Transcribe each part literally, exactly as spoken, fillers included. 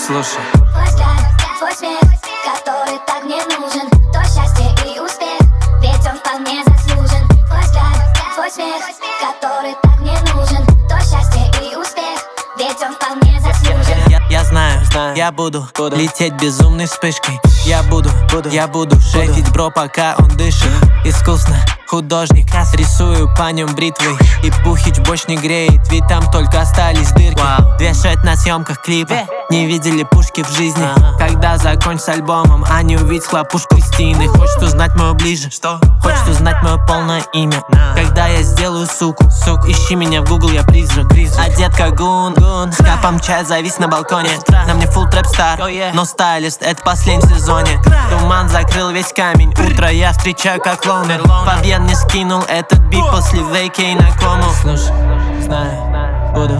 Слушай. Твой взгляд, твой смех, который так мне нужен. То счастье и успех, ведь он вполне заслужен. Твой взгляд, твой смех, который так мне нужен. То счастье и успех, ведь он вполне заслужен. Я, я знаю, знаю, я буду, буду лететь безумной вспышкой. Я буду, буду, я буду шефить бро, пока он дышит. Искусно, художник, рисую по нем бритвой. И Пухич больше не греет, ведь там только остались дырки. Две шесть на съемках клипа, не видели пушки в жизни. Когда закончишь с альбомом, а не увидеть хлопушку Кристины. Хочешь узнать мою ближе? Что? Хочешь узнать мое полное имя? Когда я сделаю суку, сук, ищи меня в Google, я призрак. Одет как гун, гун, с капом чая завис на балконе. На мне фулл трэп стар, но стайлист, это последний в сезоне. Туман закрыл весь камень, утро я встречаю как лоунер. Фабьен не скинул этот бит после вейкей на кому. Слушай, знаю, буду,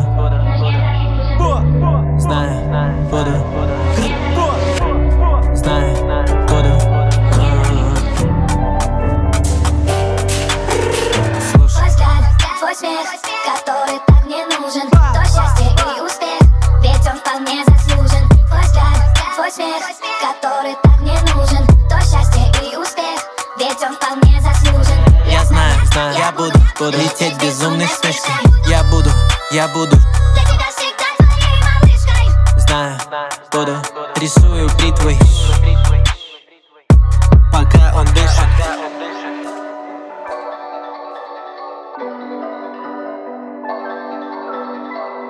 знаю, буду, знаю, буду. Твой взгляд, твой смех, который так мне нужен. То счастье и успех, ведь он вполне заслужен. Твой взгляд, твой смех, который так мне нужен. То счастье и успех, ведь он вполне заслужен. Я знаю, знаю, я буду, буду лететь безумной вспышкой. Я буду, я буду, Для тебя всегда твоей малышкой. знаю, буду, рисую бритвой.